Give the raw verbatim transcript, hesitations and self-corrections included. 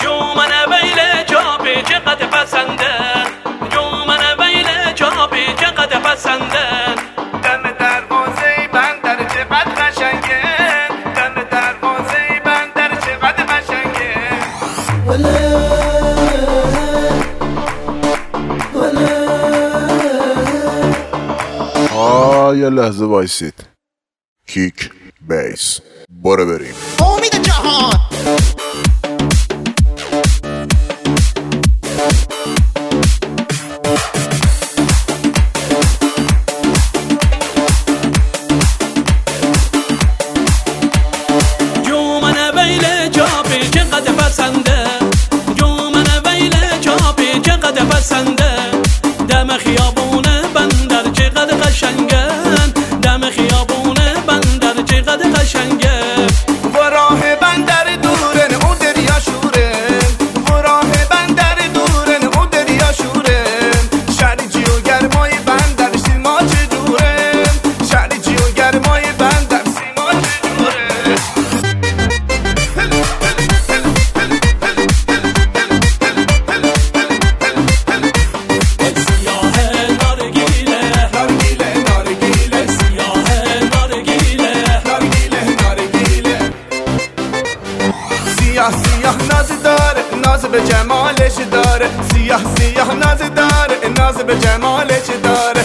جومن ویل جابی چقدر پسنده، جومن ویل جابی چقدر پسنده. دم دروازه بندر چقدر قشنگه، دم دروازه بندر چقدر قشنگه. آه یه لحظه وایسید. کیک بیس برو بریم. امید جهان جومن ویل جابی چقدر پسنده، جومن ویل جابی چقدر پسنده. دم خیابون بندر چقدر قشنگه، دم خیابون بندر چقدر قشنگه. و راه بندر دورن او دریا شوره، و راه بندر دورن او دریا شوره. شریجی و گرمای بندر سیما چجوره، شریجی و گرمای بندر سیما چجوره. سیاه سیاه ناز داره، ناز به جمالش داره، سیاه سیاه ناز داره، ناز به جمالش داره.